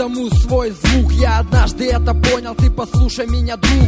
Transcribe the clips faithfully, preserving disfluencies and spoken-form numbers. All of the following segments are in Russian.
Каждому свой звук, я однажды это понял, ты послушай меня, друг.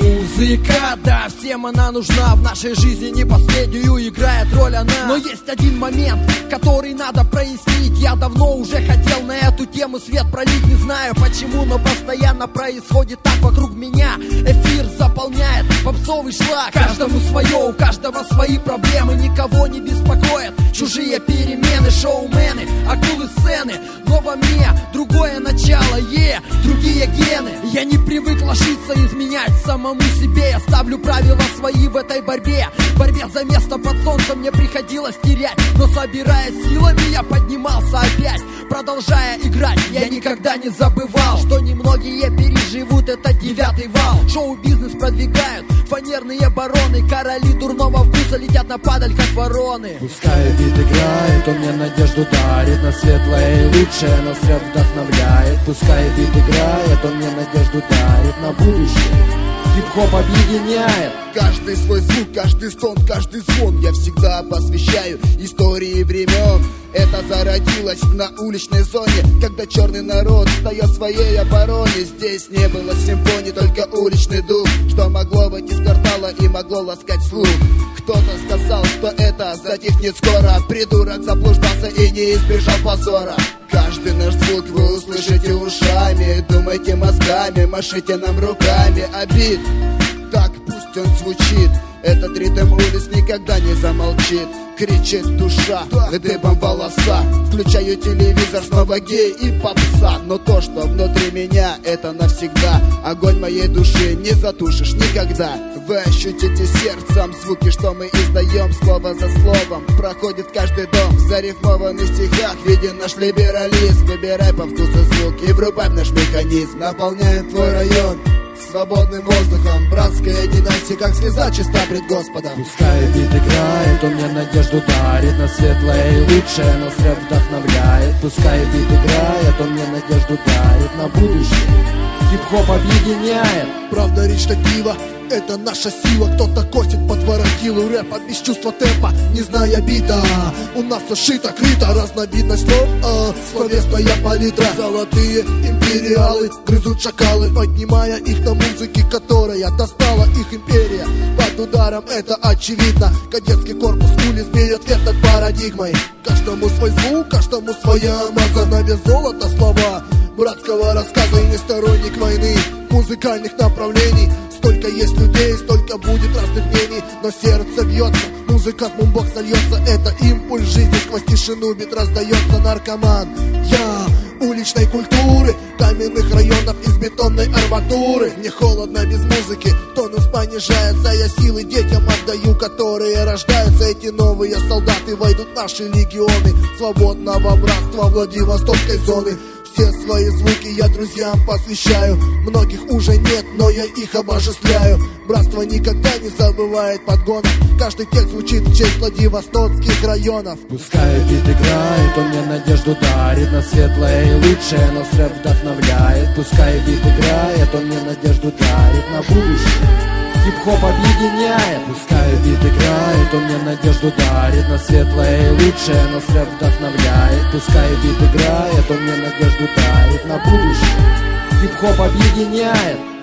Музыка, да, всем она нужна, в нашей жизни не последнюю играет роль она. Но есть один момент, который надо прояснить. Я давно уже хотел на эту тему свет пролить. Не знаю почему, но постоянно происходит так вокруг меня. Эфир заполняет попсовый шлак. Каждому свое, у каждого свои проблемы. Никого не беспокоят чужие перемены. Шоумены, акулы сцены, но во мне другое начало, е, yeah, другие гены. Я не привык ложиться, изменять самому себе. Я ставлю правила свои в этой борьбе. В борьбе за место под солнцем мне приходилось терять, но собираясь силами я поднимался опять. Продолжая играть, я никогда не забывал, что немногие переживут этот девятый вал. Шоу-бизнес продвигают фанерные бароны. Короли дурного вкуса летят на падаль, как вороны. Пускай бит играет, он мне надежду дарит на светлое и лучшее, нас рэп вдохновляет. Пускай бит играет, он мне надежду дарит на будущее. Хип-хоп объединяет. Каждый свой звук, каждый стон, каждый звон я всегда посвящаю истории времен. Это зародилось на уличной зоне, когда черный народ стоял в своей обороне. Здесь не было симфонии, только уличный дух, что могло выйти с квартала и могло ласкать слух. Кто-то сказал, что это затихнет скоро. Придурок заблуждался и не избежал позора. Каждый наш звук вы услышите ушами. Думайте мозгами, машите нам руками. Обид, так пусть он звучит. Этот ритм улиц никогда не замолчит. Кричит душа, дыбом волоса. Включаю телевизор, снова гей и попса. Но то, что внутри меня, это навсегда. Огонь моей души не затушишь никогда. Вы ощутите сердцем звуки, что мы издаем. Слово за словом проходит каждый дом. В зарифмованных стихах виден наш либерализм. Выбирай по вкусу звук и врубай в наш механизм. Наполняем твой район свободным воздухом. Братская династия, как слеза чиста пред Господом. Пускай бит играет, он мне надежду дарит на светлое и лучшее, нас рэп вдохновляет. Пускай бит играет, он мне надежду дарит на будущее. Хип-хоп объединяет. Правда, речь такива, это наша сила. Кто-то косит под воротилу рэпа без чувства темпа, не зная бита. У нас все шито, крыто, разновидность слов, а, словесная палитра. Золотые империалы грызут шакалы, поднимая их на музыке, которая достала их империя. Под ударом это очевидно. Кадетский корпус улиц берет верх над парадигмой. Каждому свой звук, каждому своя маза. На вес золота слова братского рассказа. И не сторонник войны, музыкальных направлений. Столько есть людей, столько будет разных мнений. Но сердце бьется, музыка с бумбокса льется. Это импульс жизни, сквозь тишину бит раздается. Наркоман, я уличной культуры, каменных районов из бетонной арматуры. Мне холодно без музыки, тонус понижается. Я силы детям отдаю, которые рождаются. Эти новые солдаты войдут в наши легионы свободного братства Владивостокской зоны. Все свои звуки я друзьям посвящаю. Многих уже нет, но я их обожествляю. Братство никогда не забывает подгонов. Каждый текст звучит в честь Владивостокских районов. Пускай бит играет, он мне надежду дарит на светлое и лучшее, нас рэп вдохновляет. Пускай бит играет, он мне надежду дарит на будущее. Хип-хоп объединяет. Пускай бит играет, он мне надежду дарит на светлое и лучшее, нас рэп вдохновляет. Пускай бит играет, он мне надежду дарит на будущее. Хип-хоп объединяет.